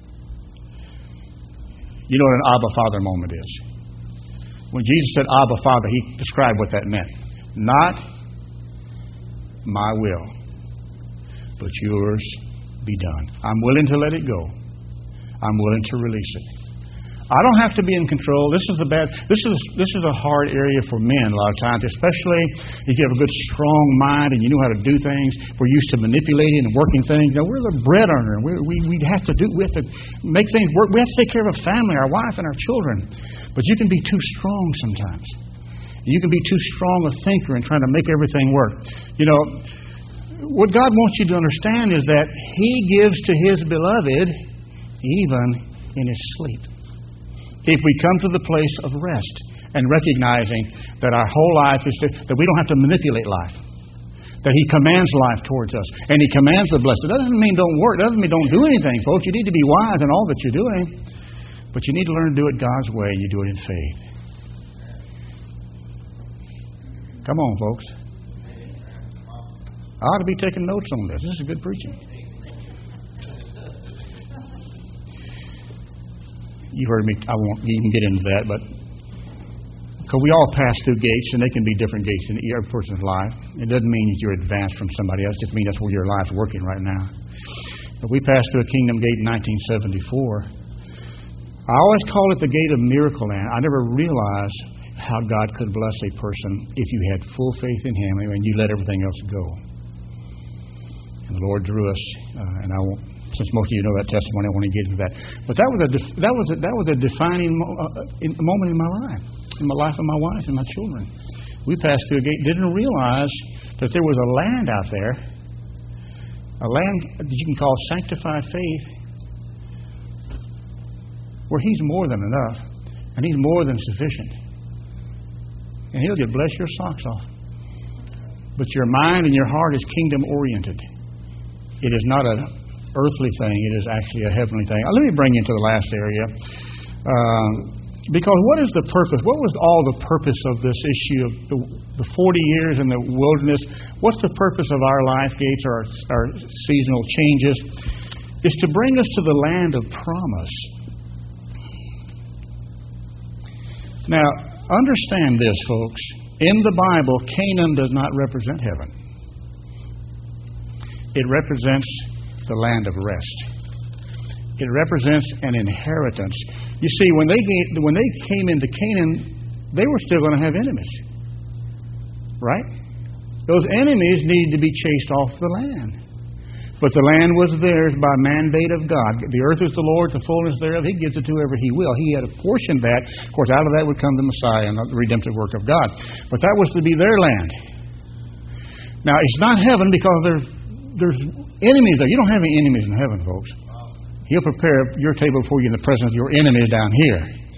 You know what an Abba Father moment is? When Jesus said Abba Father, He described what that meant. Not my will, but yours be done. I'm willing to let it go. I'm willing to release it. I don't have to be in control. This is a bad. This is this is a hard area for men a lot of times, especially if you have a good, strong mind and you know how to do things. We're used to manipulating and working things. You know, we're the bread earner. We we we have to do. We have to make things work. We have to take care of a family, our wife, and our children. But you can be too strong sometimes. You can be too strong a thinker and trying to make everything work. You know, what God wants you to understand is that He gives to His beloved even in His sleep. If we come to the place of rest and recognizing that our whole life is to, that we don't have to manipulate life, that He commands life towards us, and He commands the blessing. That doesn't mean don't work. That doesn't mean don't do anything, folks. You need to be wise in all that you're doing, but you need to learn to do it God's way. You do it in faith. Come on, folks. I ought to be taking notes on this. This is good preaching. You heard me. I won't even get into that, but because we all pass through gates, and they can be different gates in every person's life. It doesn't mean that you're advanced from somebody else. It just means that's where your life's working right now. But we passed through a kingdom gate in nineteen seventy-four. I always call it the gate of Miracle Land. I never realized how God could bless a person if you had full faith in Him and you let everything else go. And the Lord drew us, uh, and I won't. Since most of you know that testimony, I want to get into that. But that was a def- that was a, that was a defining mo- uh, in, moment in my life, in my life of my wife and my children. We passed through a gate, didn't realize that there was a land out there, a land that you can call sanctified faith, where He's more than enough, and He's more than sufficient, and He'll just bless your socks off. But your mind and your heart is kingdom oriented. It is not a earthly thing, it is actually a heavenly thing. Let me bring you into the last area. Uh, because what is the purpose? What was all the purpose of this issue of the, the forty years in the wilderness? What's the purpose of our life gates or our, our seasonal changes? It's to bring us to the land of promise. Now, understand this, folks. In the Bible, Canaan does not represent heaven. It represents the land of rest. It represents an inheritance. You see, when they when they came into Canaan, they were still going to have enemies. Right? Those enemies needed to be chased off the land. But the land was theirs by mandate of God. The earth is the Lord's, the fullness thereof. He gives it to whoever He will. He had apportioned that. Of course, out of that would come the Messiah and the redemptive work of God. But that was to be their land. Now, it's not heaven because there's, there's enemies there. You don't have any enemies in heaven, folks. He'll prepare your table for you in the presence of your enemies down here.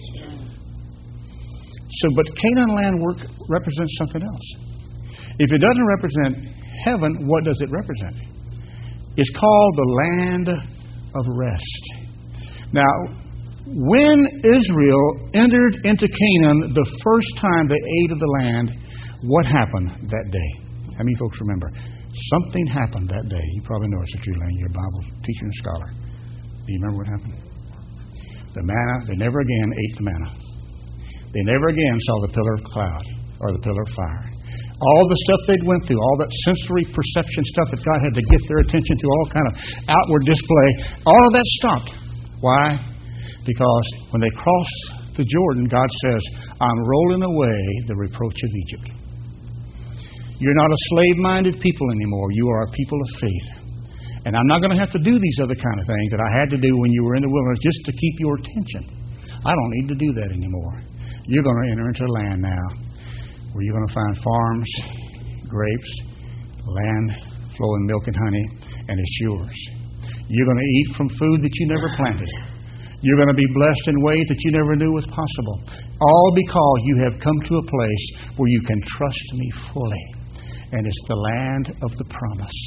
So, but Canaan land work represents something else. If it doesn't represent heaven, what does it represent? It's called the land of rest. Now, when Israel entered into Canaan the first time they ate of the land, what happened that day? How many folks remember? Something happened that day. You probably know it, Sister Elaine, your Bible teacher and scholar. Do you remember what happened? The manna, they never again ate the manna. They never again saw the pillar of cloud or the pillar of fire. All the stuff they'd went through, all that sensory perception stuff that God had to get their attention to, all kind of outward display, all of that stopped. Why? Because when they crossed the Jordan, God says, I'm rolling away the reproach of Egypt. You're not a slave-minded people anymore. You are a people of faith. And I'm not going to have to do these other kind of things that I had to do when you were in the wilderness just to keep your attention. I don't need to do that anymore. You're going to enter into a land now where you're going to find farms, grapes, land flowing milk and honey, and it's yours. You're going to eat from food that you never planted. You're going to be blessed in ways that you never knew was possible. All because you have come to a place where you can trust me fully. And it's the land of the promise.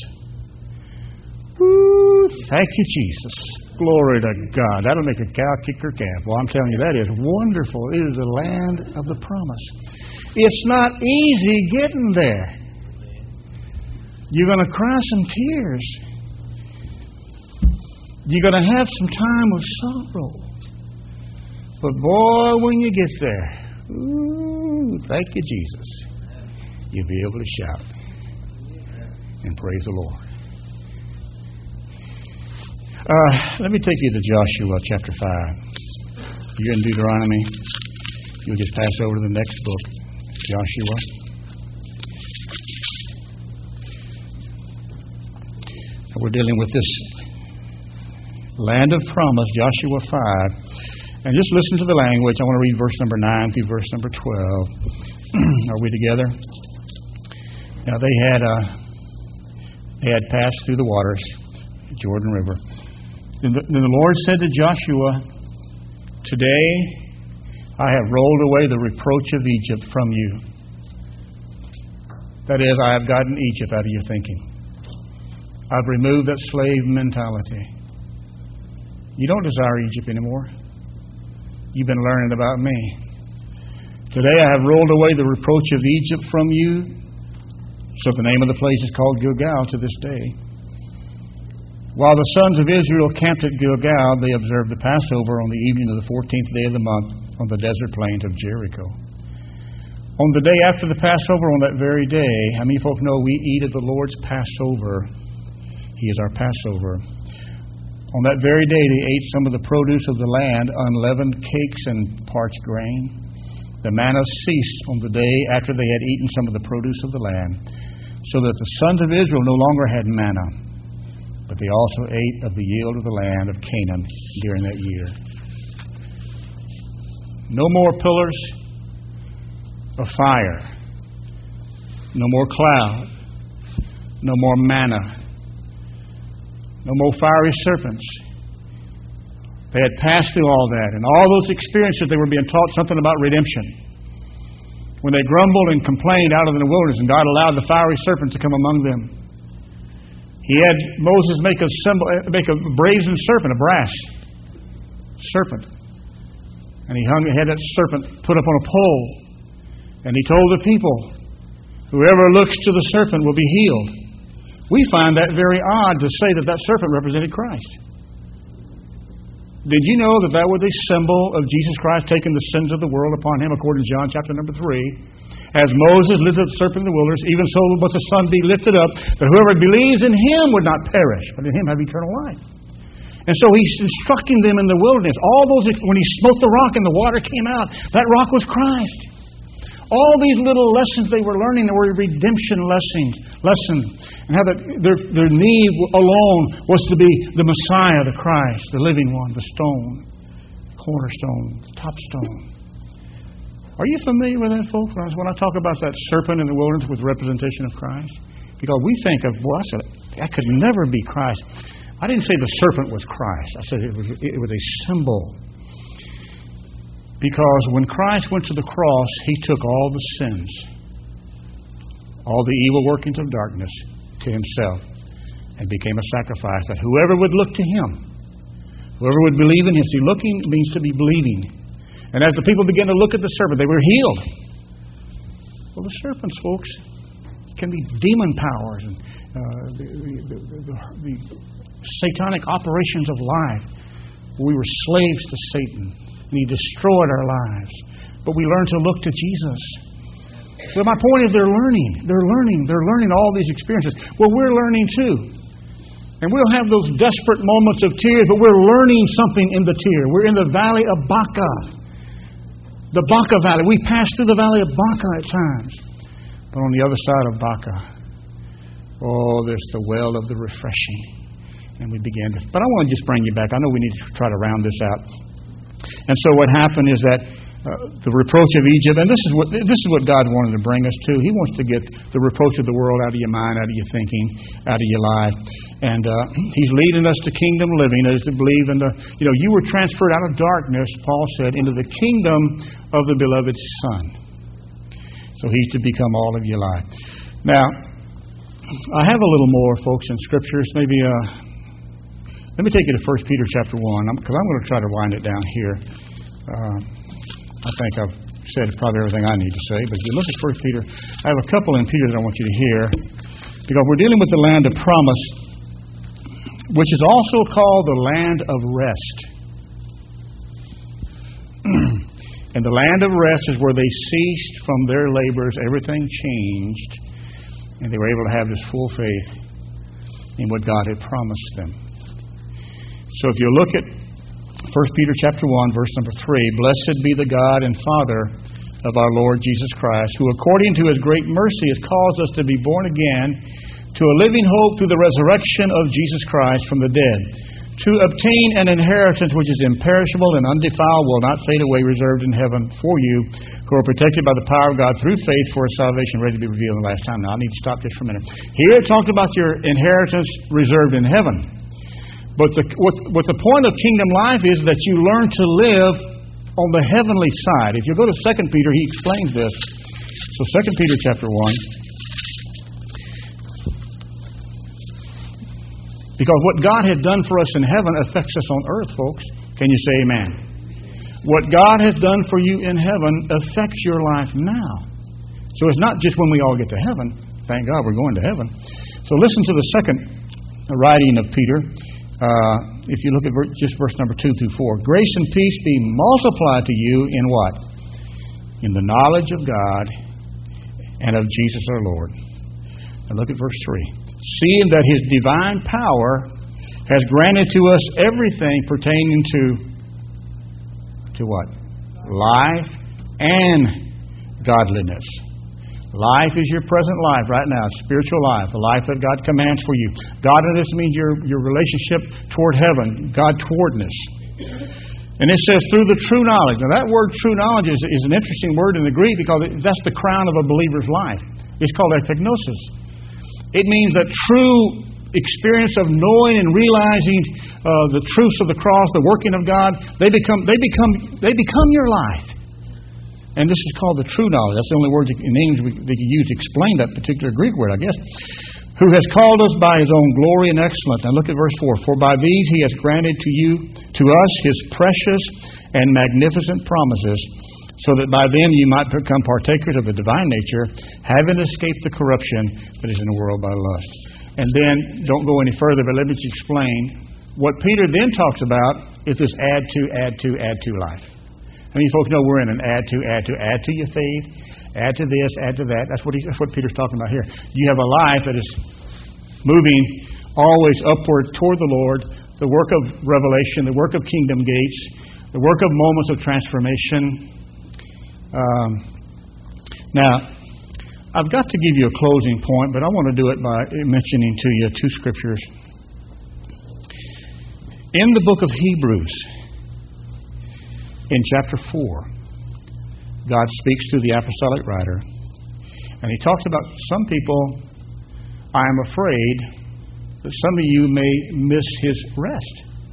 Woo, thank you, Jesus. Glory to God. That'll make a cow kick her calf. Well, I'm telling you, that is wonderful. It is the land of the promise. It's not easy getting there. You're going to cry some tears. You're going to have some time of sorrow. But boy, when you get there, ooh, thank you, Jesus, you'll be able to shout and praise the Lord. Uh, let me take you to Joshua chapter five. You're in Deuteronomy. You'll just pass over to the next book, Joshua. We're dealing with this land of promise, Joshua five. And just listen to the language. I want to read verse number nine through verse number twelve. Are we together? Now they had uh, they had passed through the waters, Jordan River. Then the, then the Lord said to Joshua, today I have rolled away the reproach of Egypt from you. That is, I have gotten Egypt out of your thinking. I've removed that slave mentality. You don't desire Egypt anymore. You've been learning about me. Today I have rolled away the reproach of Egypt from you. So the name of the place is called Gilgal to this day. While the sons of Israel camped at Gilgal, they observed the Passover on the evening of the fourteenth day of the month on the desert plains of Jericho. On the day after the Passover, on that very day, how many folk know we eat of the Lord's Passover? He is our Passover. On that very day, they ate some of the produce of the land, unleavened cakes and parched grain. The manna ceased on the day after they had eaten some of the produce of the land, so that the sons of Israel no longer had manna, but they also ate of the yield of the land of Canaan during that year. No more pillars of fire, no more cloud, no more manna, no more fiery serpents. They had passed through all that. And all those experiences, they were being taught something about redemption. When they grumbled and complained out of the wilderness, and God allowed the fiery serpent to come among them. He had Moses make a symbol, make a brazen serpent, a brass serpent. And he hung, had that serpent put up on a pole. And he told the people, whoever looks to the serpent will be healed. We find that very odd to say that that serpent represented Christ. Did you know that that was a symbol of Jesus Christ taking the sins of the world upon him, according to John chapter number three? As Moses lifted the serpent in the wilderness, even so must the Son be lifted up, that whoever believes in him would not perish, but in him have eternal life. And so he's instructing them in the wilderness. All those, when he smote the rock and the water came out, that rock was Christ. All these little lessons they were learning were redemption lessons, lessons, and how that their, their need alone was to be the Messiah, the Christ, the living one, the stone, cornerstone, top stone. Are you familiar with that, folks? When I talk about that serpent in the wilderness with representation of Christ? Because we think of, well, I said, that could never be Christ. I didn't say the serpent was Christ. I said it was, it was a symbol. Because when Christ went to the cross, He took all the sins, all the evil workings of darkness to Himself and became a sacrifice that whoever would look to Him, whoever would believe in Him, see, looking means to be believing. And as the people began to look at the serpent, they were healed. Well, the serpents, folks, can be demon powers and uh, the, the, the, the satanic operations of life. We were slaves to Satan, and he destroyed our lives. But we learned to look to Jesus. So my point is, they're learning. They're learning. They're learning all these experiences. Well, we're learning too. And we'll have those desperate moments of tears, but we're learning something in the tear. We're in the valley of Baca. The Baca Valley. We pass through the valley of Baca at times. But on the other side of Baca, oh, there's the well of the refreshing. And we began to... But I want to just bring you back. I know we need to try to round this out. And so what happened is that uh, the reproach of Egypt, and this is what this is what God wanted to bring us to. He wants to get the reproach of the world out of your mind, out of your thinking, out of your life. And uh, He's leading us to kingdom living, as to believe in the, you know, you were transferred out of darkness, Paul said, into the kingdom of the beloved Son. So He's to become all of your life. Now, I have a little more, folks, in Scriptures. Maybe, uh, let me take you to First Peter chapter one, because I'm going to try to wind it down here. Uh, I think I've said probably everything I need to say, but if you look at First Peter, I have a couple in Peter that I want you to hear, because we're dealing with the land of promise, which is also called the land of rest. And the land of rest is where they ceased from their labors, everything changed, and they were able to have this full faith in what God had promised them. So if you look at First Peter chapter one, verse number three, blessed be the God and Father of our Lord Jesus Christ, who according to His great mercy has caused us to be born again to a living hope through the resurrection of Jesus Christ from the dead, to obtain an inheritance which is imperishable and undefiled, will not fade away, reserved in heaven for you, who are protected by the power of God through faith for a salvation ready to be revealed in the last time. Now, I need to stop just for a minute. Here it talked about your inheritance reserved in heaven. But the, what, what the point of kingdom life is that you learn to live on the heavenly side. If you go to Second Peter, he explains this. So Second Peter chapter one. Because what God had done for us in heaven affects us on earth, folks. Can you say amen? What God has done for you in heaven affects your life now. So it's not just when we all get to heaven. Thank God we're going to heaven. So listen to the second writing of Peter. Uh, if you look at ver- just verse number two through four. Grace and peace be multiplied to you in what? In the knowledge of God and of Jesus our Lord. And look at verse three. Seeing that His divine power has granted to us everything pertaining to to what? Life and godliness. Life is your present life right now, spiritual life, the life that God commands for you. Godliness means your, your relationship toward heaven, God towardness. And it says through the true knowledge. Now that word true knowledge is, is an interesting word in the Greek because it, that's the crown of a believer's life. It's called epignosis. It means that true experience of knowing and realizing uh, the truths of the cross, the working of God, they become they become they become your life. And this is called the true knowledge. That's the only word in English we, we can use to explain that particular Greek word, I guess. Who has called us by His own glory and excellence. Now look at verse four. For by these He has granted to you, to us, His precious and magnificent promises, so that by them you might become partakers of the divine nature, having escaped the corruption that is in the world by lust. And then, don't go any further, but let me just explain. What Peter then talks about is this add to, add to, add to life. I mean, folks know we're in an add to, add to, add to your faith, add to this, add to that. That's what he, that's what Peter's talking about here. You have a life that is moving always upward toward the Lord, the work of revelation, the work of kingdom gates, the work of moments of transformation. Um, Now, I've got to give you a closing point, but I want to do it by mentioning to you two scriptures. In the book of Hebrews, in chapter four, God speaks to the apostolic writer, and he talks about some people, I am afraid that some of you may miss his rest.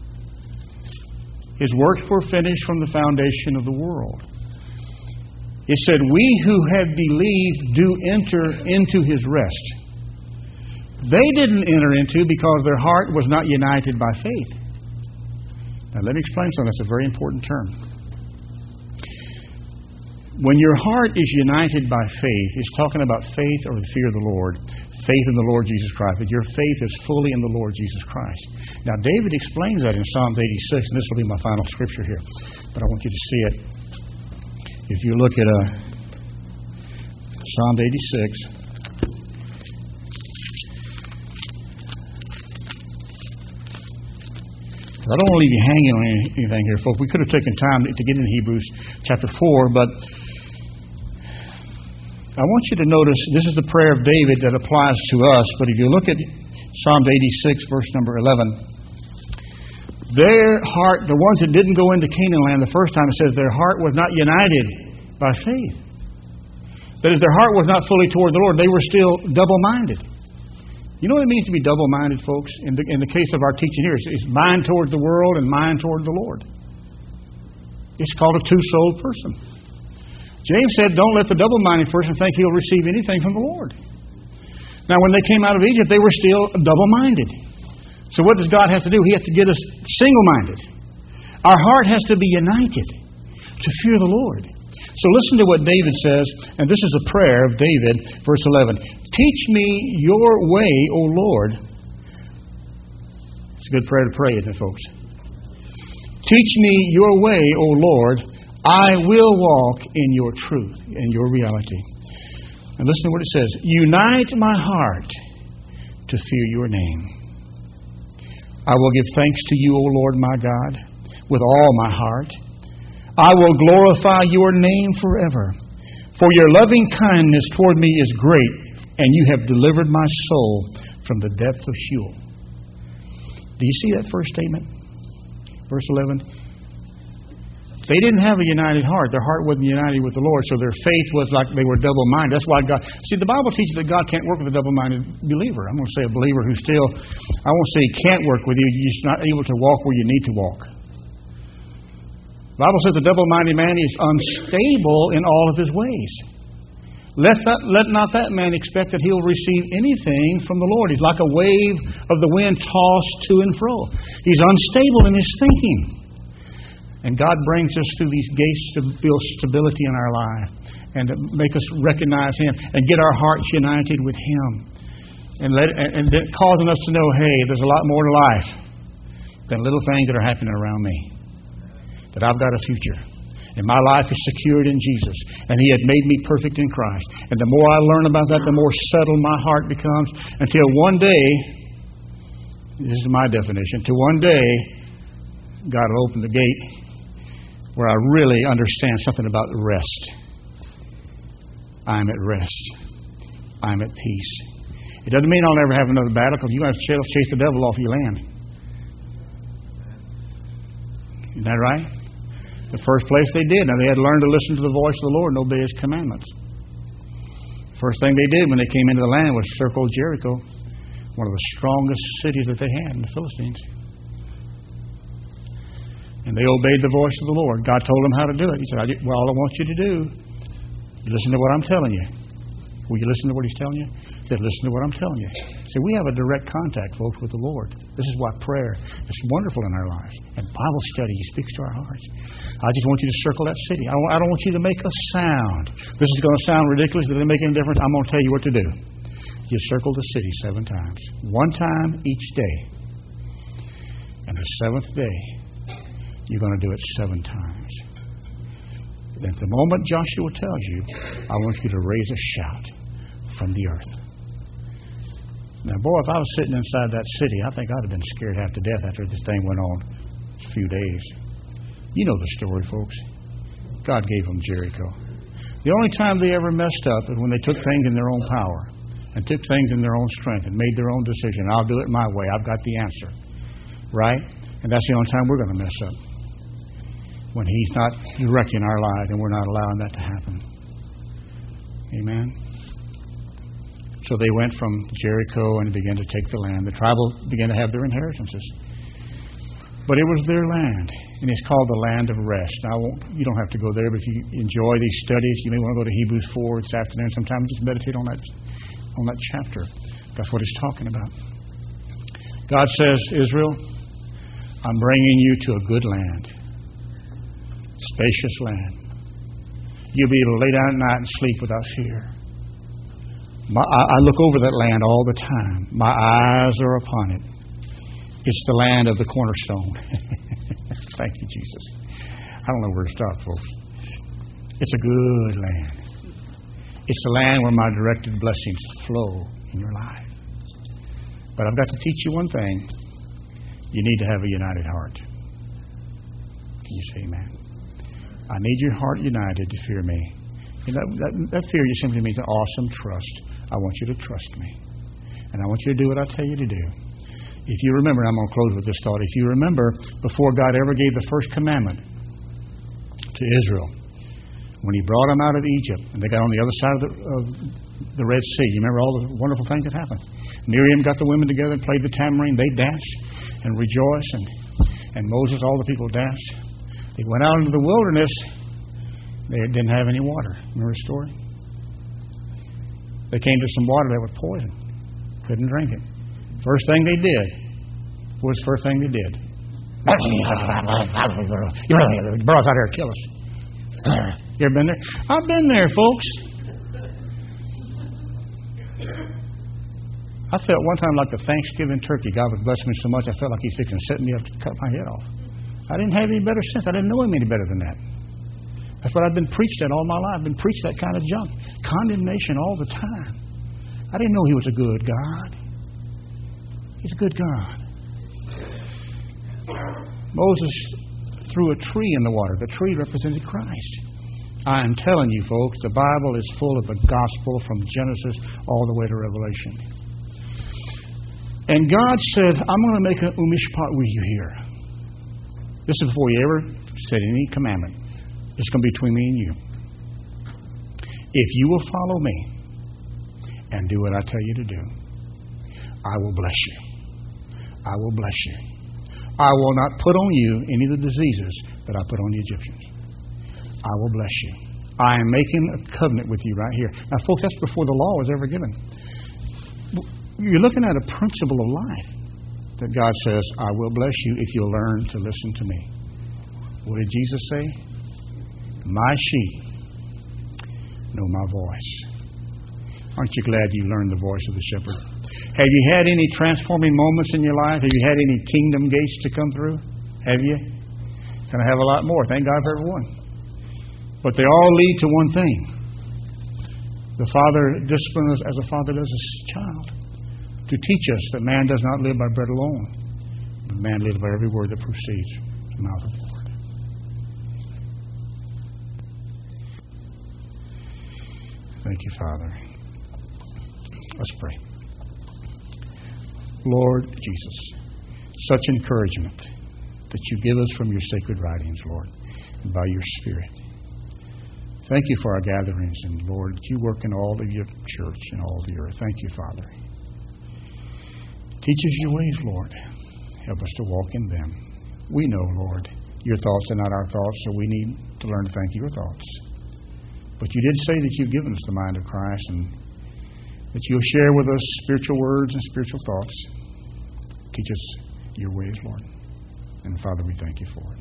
His works were finished from the foundation of the world. It said, we who had believed do enter into his rest. They didn't enter into because their heart was not united by faith. Now let me explain something. That's a very important term. When your heart is united by faith, it's talking about faith or the fear of the Lord. Faith in the Lord Jesus Christ. That your faith is fully in the Lord Jesus Christ. Now David explains that in Psalms eighty-six, and this will be my final scripture here. But I want you to see it. If you look at uh, Psalm eighty-six, I don't want to leave you hanging on anything here, folks. We could have taken time to get into Hebrews chapter four, but I want you to notice this is the prayer of David that applies to us. But if you look at Psalm eighty-six, verse number eleven, their heart, the ones that didn't go into Canaan land the first time, it says their heart was not united by faith. That is, their heart was not fully toward the Lord. They were still double-minded. You know what it means to be double-minded, folks? In the, in the case of our teaching here, it's, it's mind toward the world and mind toward the Lord. It's called a two-souled person. James said, don't let the double-minded person think he'll receive anything from the Lord. Now, when they came out of Egypt, they were still double-minded. So what does God have to do? He has to get us single-minded. Our heart has to be united to fear the Lord. So listen to what David says, and this is a prayer of David, verse eleven. Teach me your way, O Lord. It's a good prayer to pray, isn't it, folks? Teach me your way, O Lord. I will walk in your truth, in your reality. And listen to what it says. Unite my heart to fear your name. I will give thanks to you, O Lord my God, with all my heart. I will glorify your name forever. For your loving kindness toward me is great, and you have delivered my soul from the depth of Sheol. Do you see that first statement? Verse eleven. They didn't have a united heart. Their heart wasn't united with the Lord, so their faith was like they were double-minded. That's why God... See, the Bible teaches that God can't work with a double-minded believer. I'm going to say a believer who still... I won't say he can't work with you. You're just not able to walk where you need to walk. The Bible says the double-minded man is unstable in all of his ways. Let, that, let not that man expect that he'll receive anything from the Lord. He's like a wave of the wind tossed to and fro. He's unstable in his thinking. And God brings us through these gates to build stability in our life and to make us recognize Him and get our hearts united with Him. And let and, and causing us to know, hey, there's a lot more to life than little things that are happening around me. That I've got a future. And my life is secured in Jesus. And He had made me perfect in Christ. And the more I learn about that, the more settled my heart becomes. Until one day, this is my definition, until one day, God will open the gate where I really understand something about rest. I'm at rest. I'm at peace. It doesn't mean I'll never have another battle, because you have to chase the devil off your land. Isn't that right? The first place they did. Now they had to learn to listen to the voice of the Lord and obey His commandments. First thing they did when they came into the land was circle Jericho, one of the strongest cities that they had in the Philistines. And they obeyed the voice of the Lord. God told them how to do it. He said, well, all I want you to do is listen to what I'm telling you. Will you listen to what He's telling you? He said, listen to what I'm telling you. See, we have a direct contact, folks, with the Lord. This is why prayer is wonderful in our lives. And Bible study, He speaks to our hearts. I just want you to circle that city. I don't, I don't want you to make a sound. This is going to sound ridiculous. Does it make any difference? I'm going to tell you what to do. You circle the city seven times. One time each day. And the seventh day, you're going to do it seven times. At the moment Joshua tells you, I want you to raise a shout from the earth. Now, boy, if I was sitting inside that city, I think I'd have been scared half to death after this thing went on a few days. You know the story, folks. God gave them Jericho. The only time they ever messed up is when they took things in their own power and took things in their own strength and made their own decision. I'll do it my way. I've got the answer. Right? And that's the only time we're going to mess up. When He's not directing our lives and we're not allowing that to happen. Amen? So they went from Jericho and began to take the land. The tribal began to have their inheritances. But it was their land. And it's called the land of rest. Now, I won't, you don't have to go there, but if you enjoy these studies, you may want to go to Hebrews four this afternoon sometime and just meditate on that, on that chapter. That's what it's talking about. God says, Israel, I'm bringing you to a good land. Spacious land. You'll be able to lay down at night and sleep without fear. My, I, I look over that land all the time. My eyes are upon it. It's the land of the cornerstone. Thank you, Jesus. I don't know where to stop, folks. It's a good land. It's the land where my directed blessings flow in your life. But I've got to teach you one thing. You need to have a united heart. Can you say amen? I need your heart united to fear me. And that, that, that fear just simply means an awesome trust. I want you to trust me. And I want you to do what I tell you to do. If you remember, I'm going to close with this thought. If you remember, before God ever gave the first commandment to Israel, when He brought them out of Egypt, and they got on the other side of the, of the Red Sea, you remember all the wonderful things that happened? Miriam got the women together and played the tambourine. They danced and rejoiced, and, and Moses, all the people danced. They went out into the wilderness. They didn't have any water. Remember the story? They came to some water that was poison. Couldn't drink it. First thing they did. What was the first thing they did? You brought us out here to kill us. You ever been there? I've been there, folks. I felt one time like the Thanksgiving turkey. God was blessing me so much, I felt like He's fixing to set me up to cut my head off. I didn't have any better sense. I didn't know Him any better than that. That's what I've been preached at all my life. I've been preached that kind of junk. Condemnation all the time. I didn't know He was a good God. He's a good God. Moses threw a tree in the water. The tree represented Christ. I am telling you, folks, the Bible is full of the gospel from Genesis all the way to Revelation. And God said, I'm going to make a umishpat with you here. This is before He ever said any commandment. It's going to be between me and you. If you will follow me and do what I tell you to do, I will bless you. I will bless you. I will not put on you any of the diseases that I put on the Egyptians. I will bless you. I am making a covenant with you right here. Now, folks, that's before the law was ever given. You're looking at a principle of life that God says, I will bless you if you'll learn to listen to me. What did Jesus say? My sheep know my voice. Aren't you glad you learned the voice of the shepherd? Have you had any transforming moments in your life? Have you had any kingdom gates to come through? Have you? Can I have a lot more? Thank God for every one. But they all lead to one thing. The Father disciplines us as a father does his child. To teach us that man does not live by bread alone, but man lives by every word that proceeds from the mouth of the Lord. Thank you, Father. Let's pray. Lord Jesus, such encouragement that you give us from your sacred writings, Lord, and by your Spirit. Thank you for our gatherings, and Lord, you work in all of your church and all the earth. Thank you, Father. Teach us your ways, Lord. Help us to walk in them. We know, Lord, your thoughts are not our thoughts, so we need to learn to thank your thoughts. But you did say that you've given us the mind of Christ, and that you'll share with us spiritual words and spiritual thoughts. Teach us your ways, Lord. And Father, we thank you for it.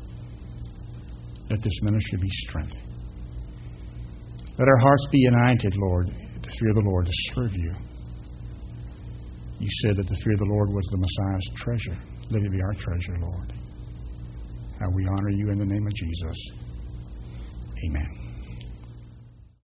Let this ministry be strength. Let our hearts be united, Lord, to fear the Lord, to serve you. You said that the fear of the Lord was the Messiah's treasure. Let it be our treasure, Lord. How we honor you in the name of Jesus. Amen.